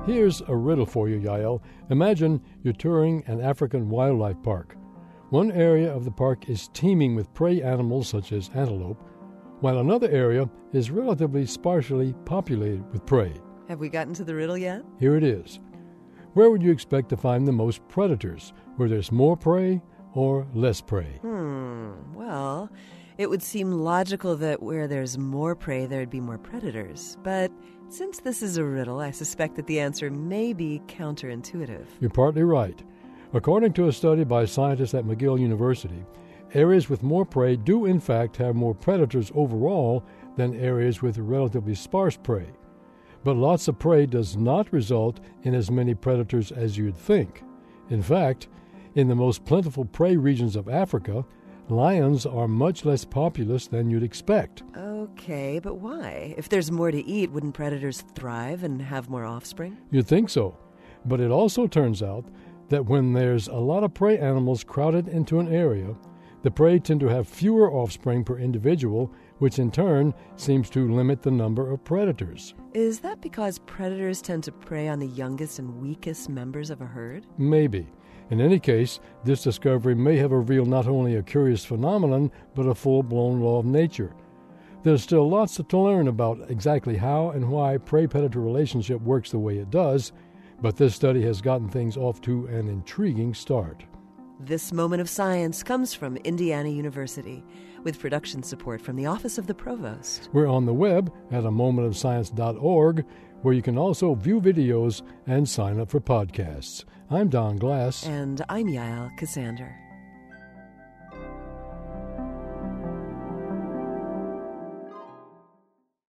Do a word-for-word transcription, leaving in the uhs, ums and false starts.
Here's a riddle for you, Yael. Imagine you're touring an African wildlife park. One area of the park is teeming with prey animals such as antelope, while another area is relatively sparsely populated with prey. Have we gotten to the riddle yet? Here it is. Where would you expect to find the most predators? Where there's more prey or less prey? Hmm, well, it would seem logical that where there's more prey, there'd be more predators. But since this is a riddle, I suspect that the answer may be counterintuitive. You're partly right. According to a study by scientists at McGill University, areas with more prey do in fact have more predators overall than areas with relatively sparse prey. But lots of prey does not result in as many predators as you'd think. In fact, in the most plentiful prey regions of Africa, lions are much less populous than you'd expect. Okay, but why? If there's more to eat, wouldn't predators thrive and have more offspring? You'd think so. But it also turns out that when there's a lot of prey animals crowded into an area, the prey tend to have fewer offspring per individual, which in turn seems to limit the number of predators. Is that because predators tend to prey on the youngest and weakest members of a herd? Maybe. In any case, this discovery may have revealed not only a curious phenomenon, but a full-blown law of nature. There's still lots to learn about exactly how and why prey-predator relationship works the way it does, but this study has gotten things off to an intriguing start. This Moment of Science comes from Indiana University, with production support from the Office of the Provost. We're on the web at a moment of science dot org, where you can also view videos and sign up for podcasts. I'm Don Glass. And I'm Yael Ksander.